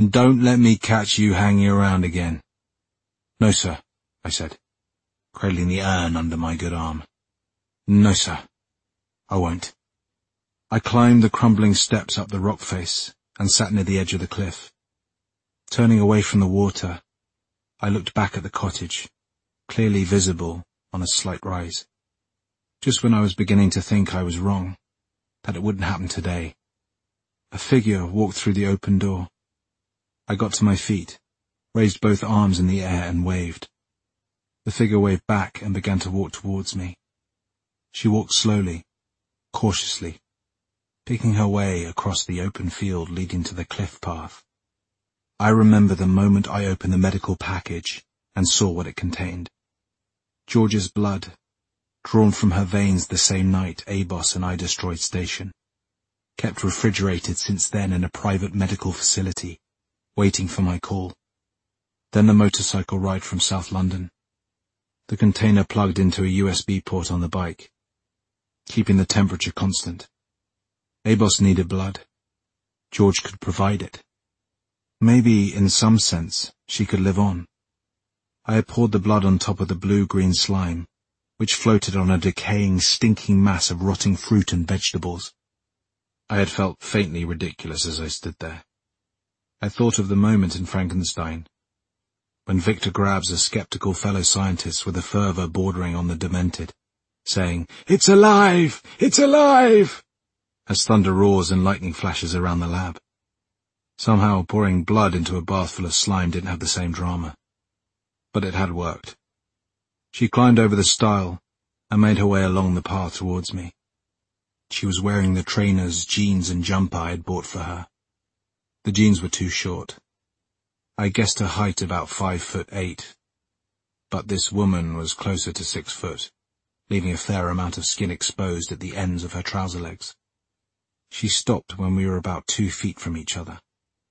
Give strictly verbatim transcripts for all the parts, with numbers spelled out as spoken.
And don't let me catch you hanging around again." "No, sir," I said, cradling the urn under my good arm. "No, sir, I won't." I climbed the crumbling steps up the rock face and sat near the edge of the cliff. Turning away from the water, I looked back at the cottage, clearly visible on a slight rise. Just when I was beginning to think I was wrong, that it wouldn't happen today, a figure walked through the open door. I got to my feet, raised both arms in the air and waved. The figure waved back and began to walk towards me. She walked slowly, cautiously, picking her way across the open field leading to the cliff path. I remember the moment I opened the medical package and saw what it contained. George's blood, drawn from her veins the same night ABOS and I destroyed Station, kept refrigerated since then in a private medical facility, waiting for my call. Then the motorcycle ride from South London. The container plugged into a U S B port on the bike, keeping the temperature constant. ABOS needed blood. George could provide it. Maybe, in some sense, she could live on. I had poured the blood on top of the blue-green slime, which floated on a decaying, stinking mass of rotting fruit and vegetables. I had felt faintly ridiculous as I stood there. I thought of the moment in Frankenstein, when Victor grabs a skeptical fellow scientist with a fervour bordering on the demented, saying, "It's alive! It's alive!" as thunder roars and lightning flashes around the lab. Somehow pouring blood into a bath full of slime didn't have the same drama. But it had worked. She climbed over the stile and made her way along the path towards me. She was wearing the trainers, jeans and jumper I had bought for her. The jeans were too short. I guessed her height about five foot eight, but this woman was closer to six foot, leaving a fair amount of skin exposed at the ends of her trouser legs. She stopped when we were about two feet from each other.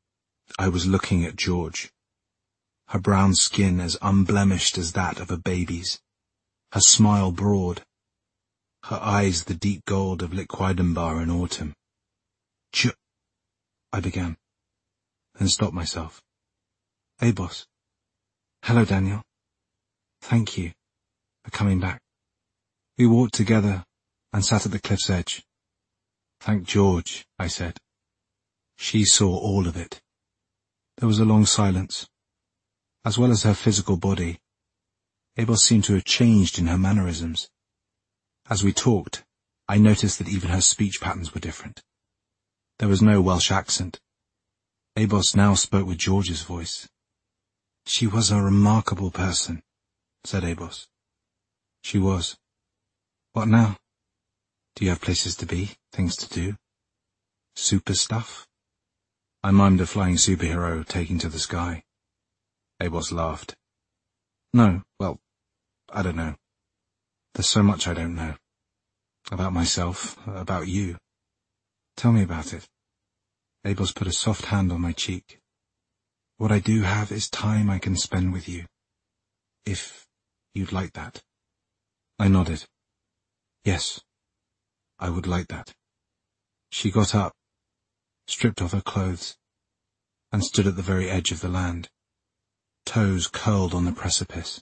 I was looking at George. Her brown skin as unblemished as that of a baby's, her smile broad, her eyes the deep gold of Liquidambar in autumn. "Ch—" I began, then stopped myself. "ABOS. Hello, Daniel. Thank you for coming back." We walked together and sat at the cliff's edge. "Thank George," I said. She saw all of it. There was a long silence. As well as her physical body, ABOS seemed to have changed in her mannerisms. As we talked, I noticed that even her speech patterns were different. There was no Welsh accent. ABOS now spoke with George's voice. "She was a remarkable person," said ABOS. "She was. What now? Do you have places to be, things to do? Super stuff?" I mimed a flying superhero taking to the sky. ABOS laughed. "No, well, I don't know. There's so much I don't know. About myself, about you. Tell me about it." ABOS put a soft hand on my cheek. "What I do have is time I can spend with you. If you'd like that." I nodded. "Yes, I would like that." She got up, stripped off her clothes, and stood at the very edge of the land, toes curled on the precipice.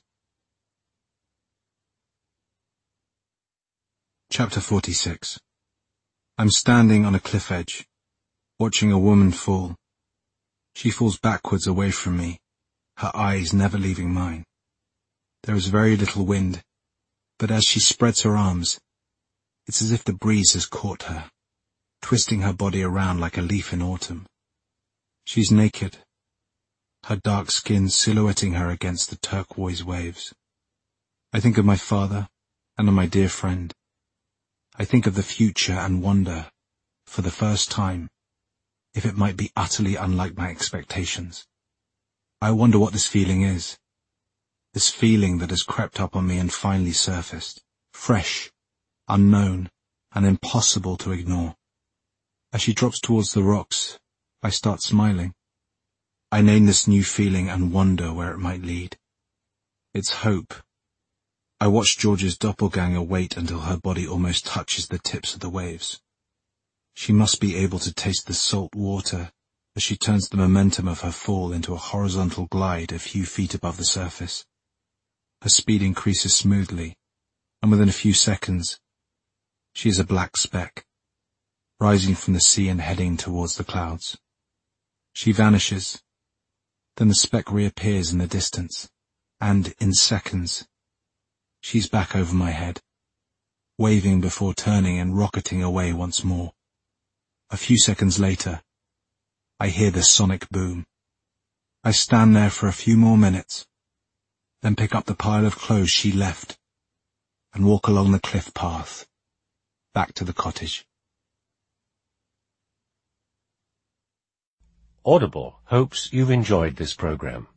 Chapter forty-six. I'm standing on a cliff edge, watching a woman fall. She falls backwards away from me, her eyes never leaving mine. There is very little wind, but as she spreads her arms, it's as if the breeze has caught her, twisting her body around like a leaf in autumn. She's naked, her dark skin silhouetting her against the turquoise waves. I think of my father and of my dear friend. I think of the future and wonder, for the first time, if it might be utterly unlike my expectations. I wonder what this feeling is, this feeling that has crept up on me and finally surfaced, fresh, unknown, and impossible to ignore. As she drops towards the rocks, I start smiling. I name this new feeling and wonder where it might lead. It's hope. I watch George's doppelganger wait until her body almost touches the tips of the waves. She must be able to taste the salt water as she turns the momentum of her fall into a horizontal glide a few feet above the surface. Her speed increases smoothly, and within a few seconds, she is a black speck, rising from the sea and heading towards the clouds. She vanishes, then the speck reappears in the distance, and in seconds, she's back over my head, waving before turning and rocketing away once more. A few seconds later, I hear the sonic boom. I stand there for a few more minutes, then pick up the pile of clothes she left and walk along the cliff path, back to the cottage. Audible hopes you've enjoyed this program.